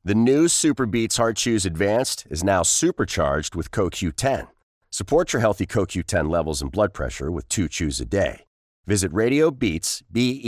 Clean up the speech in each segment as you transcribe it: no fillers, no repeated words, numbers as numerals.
The new Super Beats Heart Chews Advanced is now supercharged with CoQ10. Support your healthy CoQ10 levels and blood pressure with 2 chews a day. Visit RadioBeats,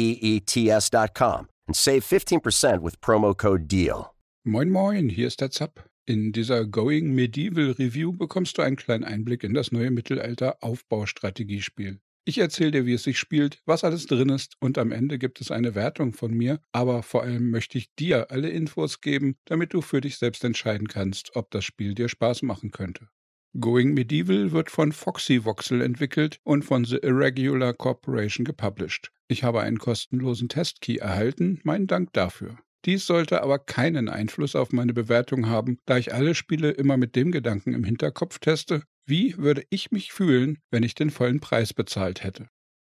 BEETS.com and save 15% with promo code DEAL. Moin moin, hier ist der Zapp. In dieser Going Medieval Review bekommst du einen kleinen Einblick in das neue Mittelalter-Aufbaustrategiespiel. Ich erzähle dir, wie es sich spielt, was alles drin ist und am Ende gibt es eine Wertung von mir, aber vor allem möchte ich dir alle Infos geben, damit du für dich selbst entscheiden kannst, ob das Spiel dir Spaß machen könnte. Going Medieval wird von Foxy Voxel entwickelt und von The Irregular Corporation gepublished. Ich habe einen kostenlosen Testkey erhalten, meinen Dank dafür. Dies sollte aber keinen Einfluss auf meine Bewertung haben, da ich alle Spiele immer mit dem Gedanken im Hinterkopf teste, wie würde ich mich fühlen, wenn ich den vollen Preis bezahlt hätte.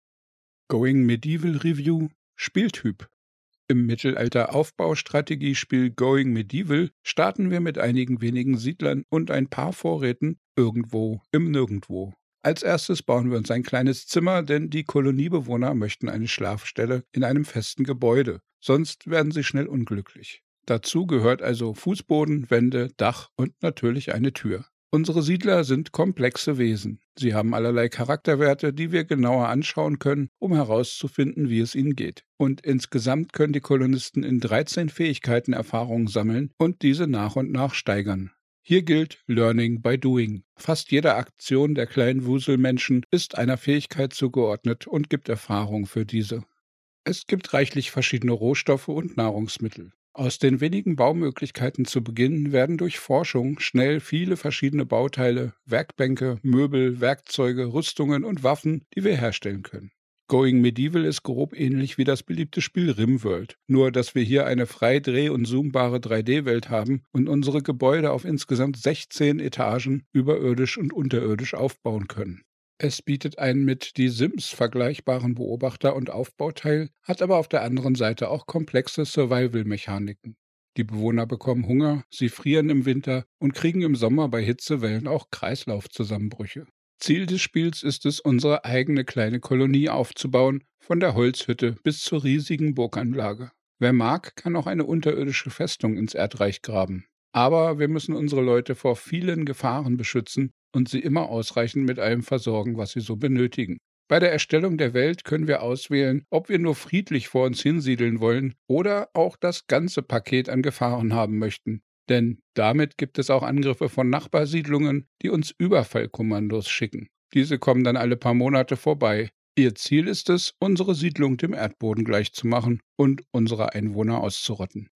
Going Medieval Review Spieltyp. Im Mittelalter-Aufbaustrategiespiel Going Medieval starten wir mit einigen wenigen Siedlern und ein paar Vorräten irgendwo im Nirgendwo. Als erstes bauen wir uns ein kleines Zimmer, denn die Koloniebewohner möchten eine Schlafstelle in einem festen Gebäude, sonst werden sie schnell unglücklich. Dazu gehört also Fußboden, Wände, Dach und natürlich eine Tür. Unsere Siedler sind komplexe Wesen. Sie haben allerlei Charakterwerte, die wir genauer anschauen können, um herauszufinden, wie es ihnen geht. Und insgesamt können die Kolonisten in 13 Fähigkeiten Erfahrungen sammeln und diese nach und nach steigern. Hier gilt Learning by Doing. Fast jede Aktion der kleinen Wuselmenschen ist einer Fähigkeit zugeordnet und gibt Erfahrung für diese. Es gibt reichlich verschiedene Rohstoffe und Nahrungsmittel. Aus den wenigen Baumöglichkeiten zu Beginn werden durch Forschung schnell viele verschiedene Bauteile, Werkbänke, Möbel, Werkzeuge, Rüstungen und Waffen, die wir herstellen können. Going Medieval ist grob ähnlich wie das beliebte Spiel RimWorld, nur dass wir hier eine frei dreh- und zoombare 3D-Welt haben und unsere Gebäude auf insgesamt 16 Etagen überirdisch und unterirdisch aufbauen können. Es bietet einen mit Die Sims vergleichbaren Beobachter- und Aufbauteil, hat aber auf der anderen Seite auch komplexe Survival-Mechaniken. Die Bewohner bekommen Hunger, sie frieren im Winter und kriegen im Sommer bei Hitzewellen auch Kreislaufzusammenbrüche. Ziel des Spiels ist es, unsere eigene kleine Kolonie aufzubauen, von der Holzhütte bis zur riesigen Burganlage. Wer mag, kann auch eine unterirdische Festung ins Erdreich graben. Aber wir müssen unsere Leute vor vielen Gefahren beschützen und sie immer ausreichend mit allem versorgen, was sie so benötigen. Bei der Erstellung der Welt können wir auswählen, ob wir nur friedlich vor uns hinsiedeln wollen oder auch das ganze Paket an Gefahren haben möchten. Denn damit gibt es auch Angriffe von Nachbarsiedlungen, die uns Überfallkommandos schicken. Diese kommen dann alle paar Monate vorbei. Ihr Ziel ist es, unsere Siedlung dem Erdboden gleichzumachen und unsere Einwohner auszurotten.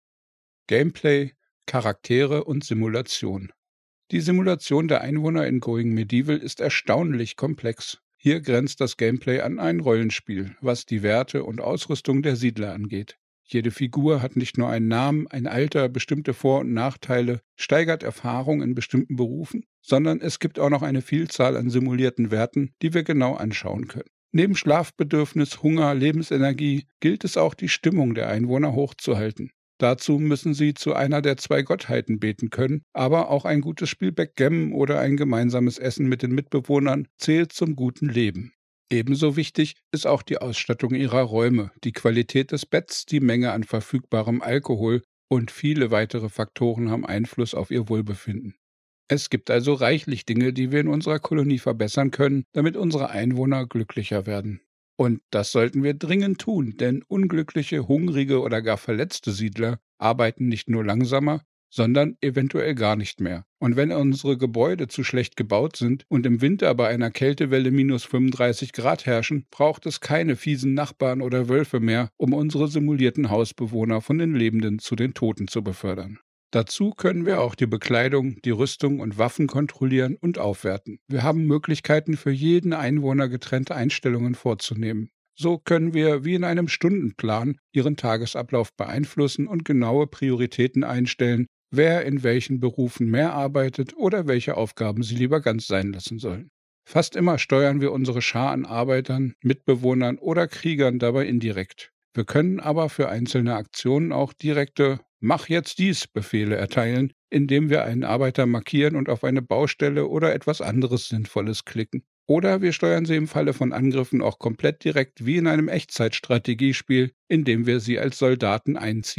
Gameplay, Charaktere und Simulation. Die Simulation der Einwohner in Going Medieval ist erstaunlich komplex. Hier grenzt das Gameplay an ein Rollenspiel, was die Werte und Ausrüstung der Siedler angeht. Jede Figur hat nicht nur einen Namen, ein Alter, bestimmte Vor- und Nachteile, steigert Erfahrung in bestimmten Berufen, sondern es gibt auch noch eine Vielzahl an simulierten Werten, die wir genau anschauen können. Neben Schlafbedürfnis, Hunger, Lebensenergie gilt es auch, die Stimmung der Einwohner hochzuhalten. Dazu müssen sie zu einer der 2 Gottheiten beten können, aber auch ein gutes Spiel Backgammon oder ein gemeinsames Essen mit den Mitbewohnern zählt zum guten Leben. Ebenso wichtig ist auch die Ausstattung ihrer Räume, die Qualität des Betts, die Menge an verfügbarem Alkohol und viele weitere Faktoren haben Einfluss auf ihr Wohlbefinden. Es gibt also reichlich Dinge, die wir in unserer Kolonie verbessern können, damit unsere Einwohner glücklicher werden. Und das sollten wir dringend tun, denn unglückliche, hungrige oder gar verletzte Siedler arbeiten nicht nur langsamer, sondern eventuell gar nicht mehr. Und wenn unsere Gebäude zu schlecht gebaut sind und im Winter bei einer Kältewelle minus 35 Grad herrschen, braucht es keine fiesen Nachbarn oder Wölfe mehr, um unsere simulierten Hausbewohner von den Lebenden zu den Toten zu befördern. Dazu können wir auch die Bekleidung, die Rüstung und Waffen kontrollieren und aufwerten. Wir haben Möglichkeiten, für jeden Einwohner getrennte Einstellungen vorzunehmen. So können wir wie in einem Stundenplan ihren Tagesablauf beeinflussen und genaue Prioritäten einstellen, wer in welchen Berufen mehr arbeitet oder welche Aufgaben sie lieber ganz sein lassen sollen. Fast immer steuern wir unsere Schar an Arbeitern, Mitbewohnern oder Kriegern dabei indirekt. Wir können aber für einzelne Aktionen auch direkte Mach jetzt dies Befehle erteilen, indem wir einen Arbeiter markieren und auf eine Baustelle oder etwas anderes Sinnvolles klicken. Oder wir steuern sie im Falle von Angriffen auch komplett direkt wie in einem Echtzeitstrategiespiel, indem wir sie als Soldaten einziehen.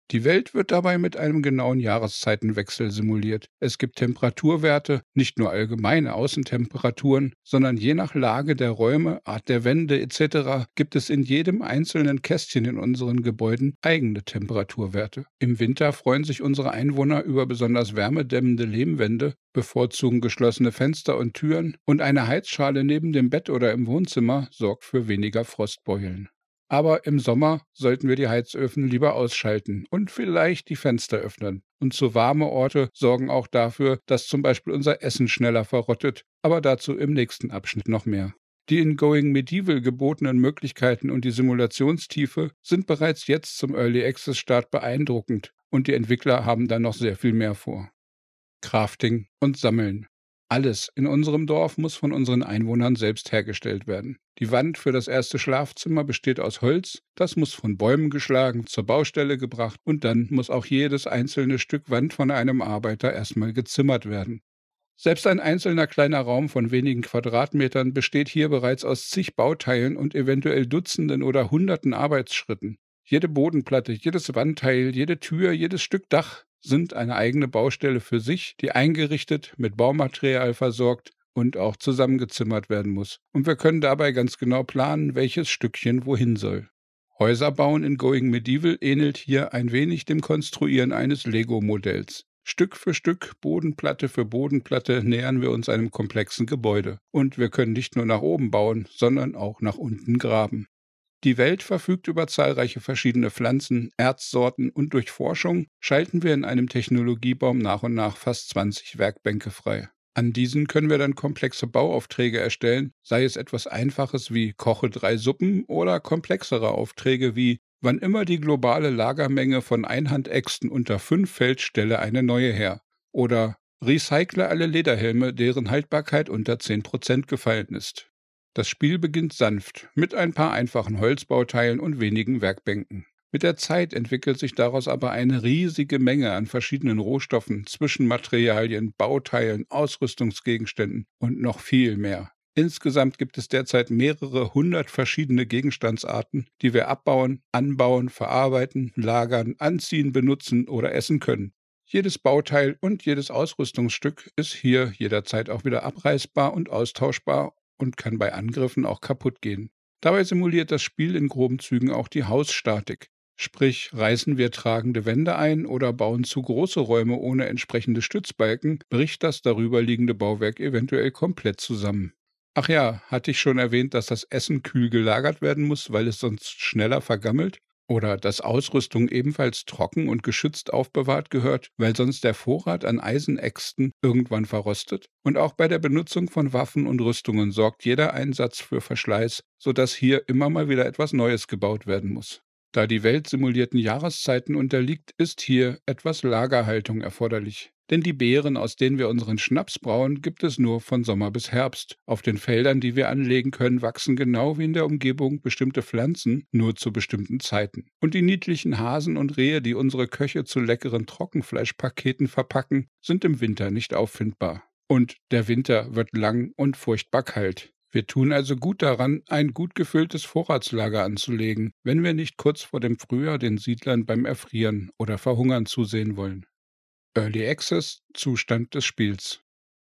Die Welt wird dabei mit einem genauen Jahreszeitenwechsel simuliert. Es gibt Temperaturwerte, nicht nur allgemeine Außentemperaturen, sondern je nach Lage der Räume, Art der Wände etc. gibt es in jedem einzelnen Kästchen in unseren Gebäuden eigene Temperaturwerte. Im Winter freuen sich unsere Einwohner über besonders wärmedämmende Lehmwände, bevorzugen geschlossene Fenster und Türen und eine Heizschale neben dem Bett oder im Wohnzimmer sorgt für weniger Frostbeulen. Aber im Sommer sollten wir die Heizöfen lieber ausschalten und vielleicht die Fenster öffnen. Und zu warme Orte sorgen auch dafür, dass zum Beispiel unser Essen schneller verrottet, aber dazu im nächsten Abschnitt noch mehr. Die in Going Medieval gebotenen Möglichkeiten und die Simulationstiefe sind bereits jetzt zum Early Access Start beeindruckend und die Entwickler haben da noch sehr viel mehr vor. Crafting und Sammeln. Alles in unserem Dorf muss von unseren Einwohnern selbst hergestellt werden. Die Wand für das erste Schlafzimmer besteht aus Holz, das muss von Bäumen geschlagen, zur Baustelle gebracht und dann muss auch jedes einzelne Stück Wand von einem Arbeiter erstmal gezimmert werden. Selbst ein einzelner kleiner Raum von wenigen Quadratmetern besteht hier bereits aus zig Bauteilen und eventuell Dutzenden oder Hunderten Arbeitsschritten. Jede Bodenplatte, jedes Wandteil, jede Tür, jedes Stück Dach sind eine eigene Baustelle für sich, die eingerichtet, mit Baumaterial versorgt und auch zusammengezimmert werden muss. Und wir können dabei ganz genau planen, welches Stückchen wohin soll. Häuser bauen in Going Medieval ähnelt hier ein wenig dem Konstruieren eines Lego-Modells. Stück für Stück, Bodenplatte für Bodenplatte nähern wir uns einem komplexen Gebäude. Und wir können nicht nur nach oben bauen, sondern auch nach unten graben. Die Welt verfügt über zahlreiche verschiedene Pflanzen, Erzsorten und durch Forschung schalten wir in einem Technologiebaum nach und nach fast 20 Werkbänke frei. An diesen können wir dann komplexe Bauaufträge erstellen, sei es etwas Einfaches wie Koche 3 Suppen oder komplexere Aufträge wie wann immer die globale Lagermenge von Einhandäxten unter 5 fällt, stelle eine neue her. Oder recycle alle Lederhelme, deren Haltbarkeit unter 10% gefallen ist. Das Spiel beginnt sanft, mit ein paar einfachen Holzbauteilen und wenigen Werkbänken. Mit der Zeit entwickelt sich daraus aber eine riesige Menge an verschiedenen Rohstoffen, Zwischenmaterialien, Bauteilen, Ausrüstungsgegenständen und noch viel mehr. Insgesamt gibt es derzeit mehrere 100 verschiedene Gegenstandsarten, die wir abbauen, anbauen, verarbeiten, lagern, anziehen, benutzen oder essen können. Jedes Bauteil und jedes Ausrüstungsstück ist hier jederzeit auch wieder abreißbar und austauschbar und kann bei Angriffen auch kaputt gehen. Dabei simuliert das Spiel in groben Zügen auch die Hausstatik. Sprich, reißen wir tragende Wände ein oder bauen zu große Räume ohne entsprechende Stützbalken, bricht das darüberliegende Bauwerk eventuell komplett zusammen. Ach ja, hatte ich schon erwähnt, dass das Essen kühl gelagert werden muss, weil es sonst schneller vergammelt? Oder dass Ausrüstung ebenfalls trocken und geschützt aufbewahrt gehört, weil sonst der Vorrat an Eisenäxten irgendwann verrostet? Und auch bei der Benutzung von Waffen und Rüstungen sorgt jeder Einsatz für Verschleiß, sodass hier immer mal wieder etwas Neues gebaut werden muss. Da die Welt simulierten Jahreszeiten unterliegt, ist hier etwas Lagerhaltung erforderlich. Denn die Beeren, aus denen wir unseren Schnaps brauen, gibt es nur von Sommer bis Herbst. Auf den Feldern, die wir anlegen können, wachsen genau wie in der Umgebung bestimmte Pflanzen, nur zu bestimmten Zeiten. Und die niedlichen Hasen und Rehe, die unsere Köche zu leckeren Trockenfleischpaketen verpacken, sind im Winter nicht auffindbar. Und der Winter wird lang und furchtbar kalt. Wir tun also gut daran, ein gut gefülltes Vorratslager anzulegen, wenn wir nicht kurz vor dem Frühjahr den Siedlern beim Erfrieren oder Verhungern zusehen wollen. Early Access – Zustand des Spiels.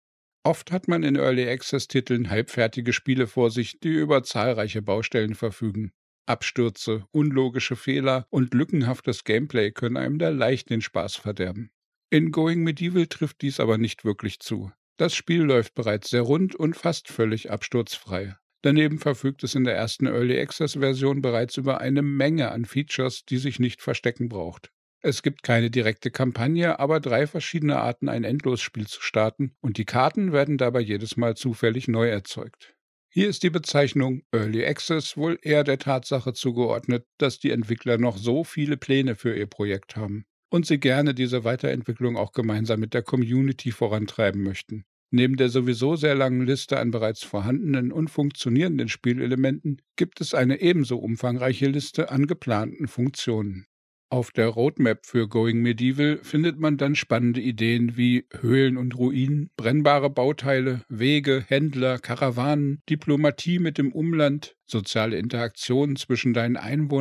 Oft hat man in Early Access-Titeln halbfertige Spiele vor sich, die über zahlreiche Baustellen verfügen. Abstürze, unlogische Fehler und lückenhaftes Gameplay können einem da leicht den Spaß verderben. In Going Medieval trifft dies aber nicht wirklich zu. Das Spiel läuft bereits sehr rund und fast völlig absturzfrei. Daneben verfügt es in der ersten Early Access-Version bereits über eine Menge an Features, die sich nicht verstecken braucht. Es gibt keine direkte Kampagne, aber 3 verschiedene Arten, ein Endlosspiel zu starten, und die Karten werden dabei jedes Mal zufällig neu erzeugt. Hier ist die Bezeichnung Early Access wohl eher der Tatsache zugeordnet, dass die Entwickler noch so viele Pläne für ihr Projekt haben und sie gerne diese Weiterentwicklung auch gemeinsam mit der Community vorantreiben möchten. Neben der sowieso sehr langen Liste an bereits vorhandenen und funktionierenden Spielelementen gibt es eine ebenso umfangreiche Liste an geplanten Funktionen. Auf der Roadmap für Going Medieval findet man dann spannende Ideen wie Höhlen und Ruinen, brennbare Bauteile, Wege, Händler, Karawanen, Diplomatie mit dem Umland, soziale Interaktionen zwischen deinen Einwohnern,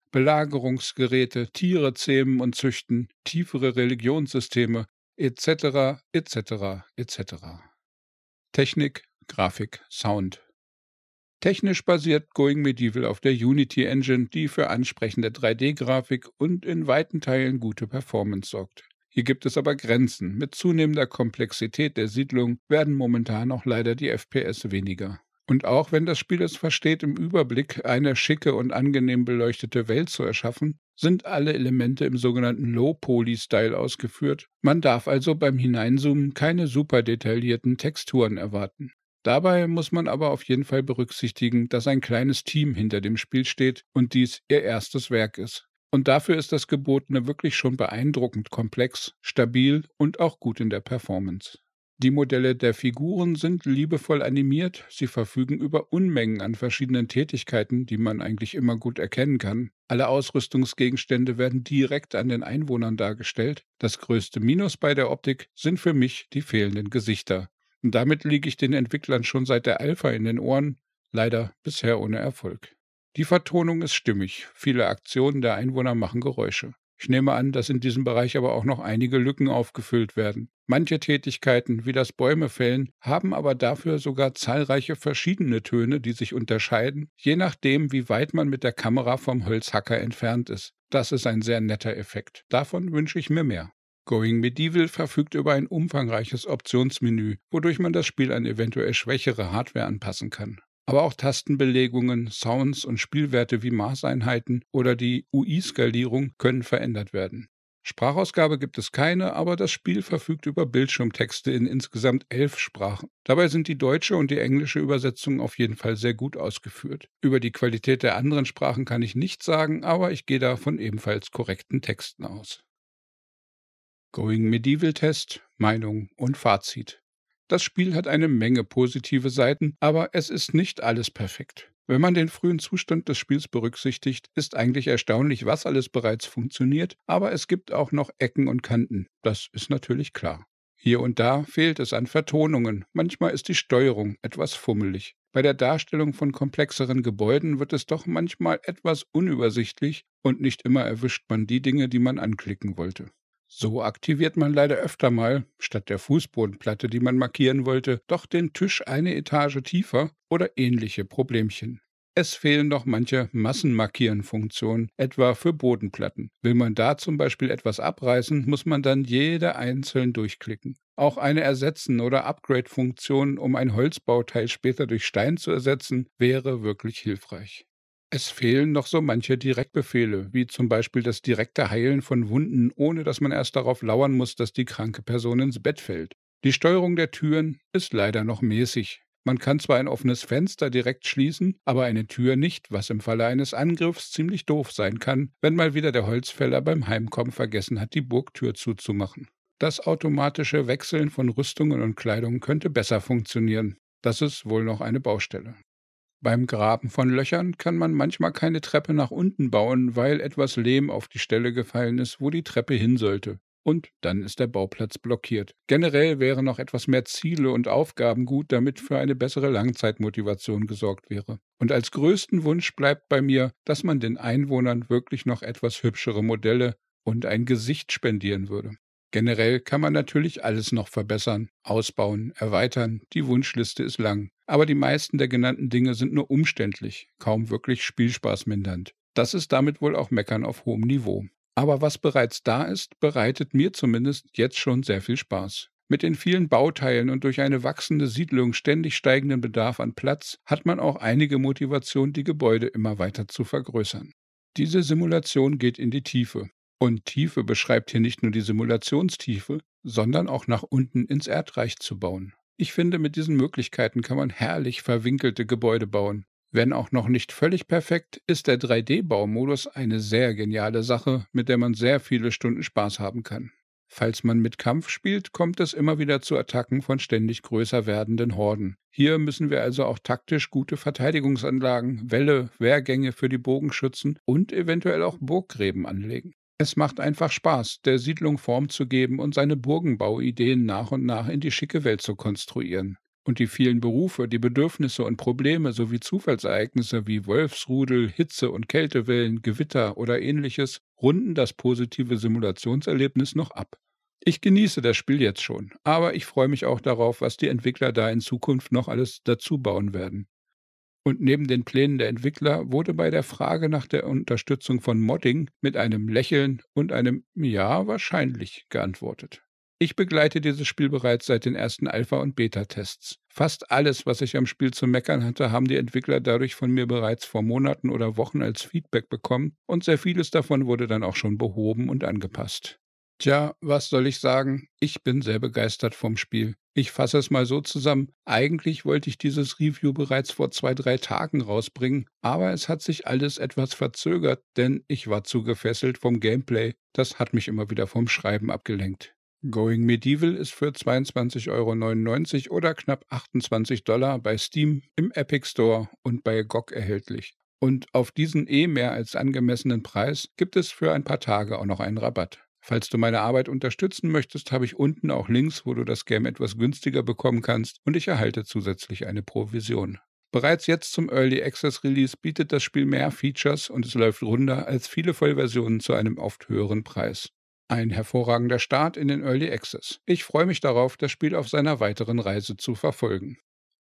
Belagerungsgeräte, Tiere zähmen und züchten, tiefere Religionssysteme, etc., etc., etc. Technik, Grafik, Sound. Technisch basiert Going Medieval auf der Unity Engine, die für ansprechende 3D-Grafik und in weiten Teilen gute Performance sorgt. Hier gibt es aber Grenzen. Mit zunehmender Komplexität der Siedlung werden momentan auch leider die FPS weniger. Und auch wenn das Spiel es versteht, im Überblick eine schicke und angenehm beleuchtete Welt zu erschaffen, sind alle Elemente im sogenannten Low-Poly-Style ausgeführt. Man darf also beim Hineinzoomen keine super detaillierten Texturen erwarten. Dabei muss man aber auf jeden Fall berücksichtigen, dass ein kleines Team hinter dem Spiel steht und dies ihr erstes Werk ist. Und dafür ist das Gebotene wirklich schon beeindruckend komplex, stabil und auch gut in der Performance. Die Modelle der Figuren sind liebevoll animiert, sie verfügen über Unmengen an verschiedenen Tätigkeiten, die man eigentlich immer gut erkennen kann. Alle Ausrüstungsgegenstände werden direkt an den Einwohnern dargestellt. Das größte Minus bei der Optik sind für mich die fehlenden Gesichter. Und damit liege ich den Entwicklern schon seit der Alpha in den Ohren, leider bisher ohne Erfolg. Die Vertonung ist stimmig, viele Aktionen der Einwohner machen Geräusche. Ich nehme an, dass in diesem Bereich aber auch noch einige Lücken aufgefüllt werden. Manche Tätigkeiten, wie das Bäume fällen, haben aber dafür sogar zahlreiche verschiedene Töne, die sich unterscheiden, je nachdem, wie weit man mit der Kamera vom Holzhacker entfernt ist. Das ist ein sehr netter Effekt. Davon wünsche ich mir mehr. Going Medieval verfügt über ein umfangreiches Optionsmenü, wodurch man das Spiel an eventuell schwächere Hardware anpassen kann. Aber auch Tastenbelegungen, Sounds und Spielwerte wie Maßeinheiten oder die UI-Skalierung können verändert werden. Sprachausgabe gibt es keine, aber das Spiel verfügt über Bildschirmtexte in insgesamt 11 Sprachen. Dabei sind die deutsche und die englische Übersetzung auf jeden Fall sehr gut ausgeführt. Über die Qualität der anderen Sprachen kann ich nichts sagen, aber ich gehe da von ebenfalls korrekten Texten aus. Going Medieval Test, Meinung und Fazit. Das Spiel hat eine Menge positive Seiten, aber es ist nicht alles perfekt. Wenn man den frühen Zustand des Spiels berücksichtigt, ist eigentlich erstaunlich, was alles bereits funktioniert, aber es gibt auch noch Ecken und Kanten. Das ist natürlich klar. Hier und da fehlt es an Vertonungen, manchmal ist die Steuerung etwas fummelig. Bei der Darstellung von komplexeren Gebäuden wird es doch manchmal etwas unübersichtlich und nicht immer erwischt man die Dinge, die man anklicken wollte. So aktiviert man leider öfter mal, statt der Fußbodenplatte, die man markieren wollte, doch den Tisch eine Etage tiefer oder ähnliche Problemchen. Es fehlen noch manche Massenmarkieren-Funktionen, etwa für Bodenplatten. Will man da zum Beispiel etwas abreißen, muss man dann jede einzeln durchklicken. Auch eine Ersetzen- oder Upgrade-Funktion, um ein Holzbauteil später durch Stein zu ersetzen, wäre wirklich hilfreich. Es fehlen noch so manche Direktbefehle, wie zum Beispiel das direkte Heilen von Wunden, ohne dass man erst darauf lauern muss, dass die kranke Person ins Bett fällt. Die Steuerung der Türen ist leider noch mäßig. Man kann zwar ein offenes Fenster direkt schließen, aber eine Tür nicht, was im Falle eines Angriffs ziemlich doof sein kann, wenn mal wieder der Holzfäller beim Heimkommen vergessen hat, die Burgtür zuzumachen. Das automatische Wechseln von Rüstungen und Kleidung könnte besser funktionieren. Das ist wohl noch eine Baustelle. Beim Graben von Löchern kann man manchmal keine Treppe nach unten bauen, weil etwas Lehm auf die Stelle gefallen ist, wo die Treppe hin sollte. Und dann ist der Bauplatz blockiert. Generell wären noch etwas mehr Ziele und Aufgaben gut, damit für eine bessere Langzeitmotivation gesorgt wäre. Und als größten Wunsch bleibt bei mir, dass man den Einwohnern wirklich noch etwas hübschere Modelle und ein Gesicht spendieren würde. Generell kann man natürlich alles noch verbessern, ausbauen, erweitern, die Wunschliste ist lang. Aber die meisten der genannten Dinge sind nur umständlich, kaum wirklich spielspaßmindernd. Das ist damit wohl auch Meckern auf hohem Niveau. Aber was bereits da ist, bereitet mir zumindest jetzt schon sehr viel Spaß. Mit den vielen Bauteilen und durch eine wachsende Siedlung ständig steigenden Bedarf an Platz hat man auch einige Motivation, die Gebäude immer weiter zu vergrößern. Diese Simulation geht in die Tiefe. Und Tiefe beschreibt hier nicht nur die Simulationstiefe, sondern auch nach unten ins Erdreich zu bauen. Ich finde, mit diesen Möglichkeiten kann man herrlich verwinkelte Gebäude bauen. Wenn auch noch nicht völlig perfekt, ist der 3D-Baumodus eine sehr geniale Sache, mit der man sehr viele Stunden Spaß haben kann. Falls man mit Kampf spielt, kommt es immer wieder zu Attacken von ständig größer werdenden Horden. Hier müssen wir also auch taktisch gute Verteidigungsanlagen, Wälle, Wehrgänge für die Bogenschützen und eventuell auch Burggräben anlegen. Es macht einfach Spaß, der Siedlung Form zu geben und seine Burgenbauideen nach und nach in die schicke Welt zu konstruieren. Und die vielen Berufe, die Bedürfnisse und Probleme sowie Zufallsereignisse wie Wolfsrudel, Hitze- und Kältewellen, Gewitter oder ähnliches runden das positive Simulationserlebnis noch ab. Ich genieße das Spiel jetzt schon, aber ich freue mich auch darauf, was die Entwickler da in Zukunft noch alles dazu bauen werden. Und neben den Plänen der Entwickler wurde bei der Frage nach der Unterstützung von Modding mit einem Lächeln und einem Ja, wahrscheinlich geantwortet. Ich begleite dieses Spiel bereits seit den ersten Alpha- und Beta-Tests. Fast alles, was ich am Spiel zu meckern hatte, haben die Entwickler dadurch von mir bereits vor Monaten oder Wochen als Feedback bekommen und sehr vieles davon wurde dann auch schon behoben und angepasst. Tja, was soll ich sagen? Ich bin sehr begeistert vom Spiel. Ich fasse es mal so zusammen. Eigentlich wollte ich dieses Review bereits vor 2, 3 Tagen rausbringen, aber es hat sich alles etwas verzögert, denn ich war zu gefesselt vom Gameplay. Das hat mich immer wieder vom Schreiben abgelenkt. Going Medieval ist für 22,99 € oder knapp $28 bei Steam, im Epic Store und bei GOG erhältlich. Und auf diesen mehr als angemessenen Preis gibt es für ein paar Tage auch noch einen Rabatt. Falls du meine Arbeit unterstützen möchtest, habe ich unten auch Links, wo du das Game etwas günstiger bekommen kannst und ich erhalte zusätzlich eine Provision. Bereits jetzt zum Early Access Release bietet das Spiel mehr Features und es läuft runder als viele Vollversionen zu einem oft höheren Preis. Ein hervorragender Start in den Early Access. Ich freue mich darauf, das Spiel auf seiner weiteren Reise zu verfolgen.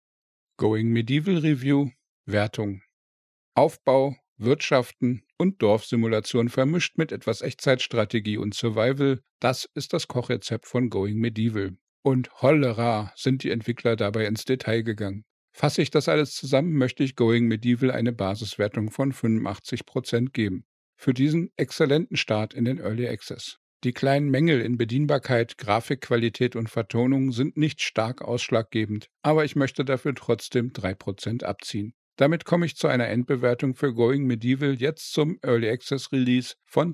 Going Medieval Review. Wertung. Aufbau, Wirtschaften und Dorfsimulation vermischt mit etwas Echtzeitstrategie und Survival, das ist das Kochrezept von Going Medieval. Und hollera sind die Entwickler dabei ins Detail gegangen. Fasse ich das alles zusammen, möchte ich Going Medieval eine Basiswertung von 85% geben. Für diesen exzellenten Start in den Early Access. Die kleinen Mängel in Bedienbarkeit, Grafikqualität und Vertonung sind nicht stark ausschlaggebend, aber ich möchte dafür trotzdem 3% abziehen. Damit komme ich zu einer Endbewertung für Going Medieval jetzt zum Early Access Release von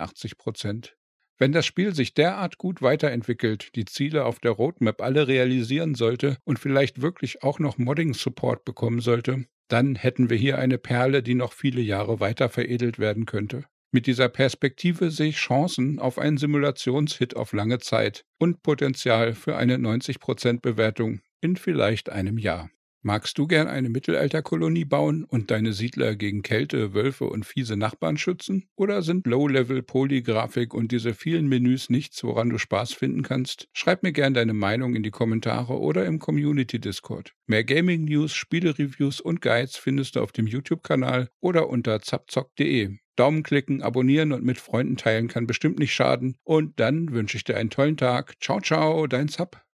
82%. Wenn das Spiel sich derart gut weiterentwickelt, die Ziele auf der Roadmap alle realisieren sollte und vielleicht wirklich auch noch Modding-Support bekommen sollte, dann hätten wir hier eine Perle, die noch viele Jahre weiter veredelt werden könnte. Mit dieser Perspektive sehe ich Chancen auf einen Simulationshit auf lange Zeit und Potenzial für eine 90% Bewertung in vielleicht einem Jahr. Magst du gern eine Mittelalterkolonie bauen und deine Siedler gegen Kälte, Wölfe und fiese Nachbarn schützen? Oder sind Low-Level-Polygrafik und diese vielen Menüs nichts, woran du Spaß finden kannst? Schreib mir gern deine Meinung in die Kommentare oder im Community-Discord. Mehr Gaming-News, Spiele-Reviews und Guides findest du auf dem YouTube-Kanal oder unter zapzock.de. Daumen klicken, abonnieren und mit Freunden teilen kann bestimmt nicht schaden. Und dann wünsche ich dir einen tollen Tag. Ciao, ciao, dein Zap.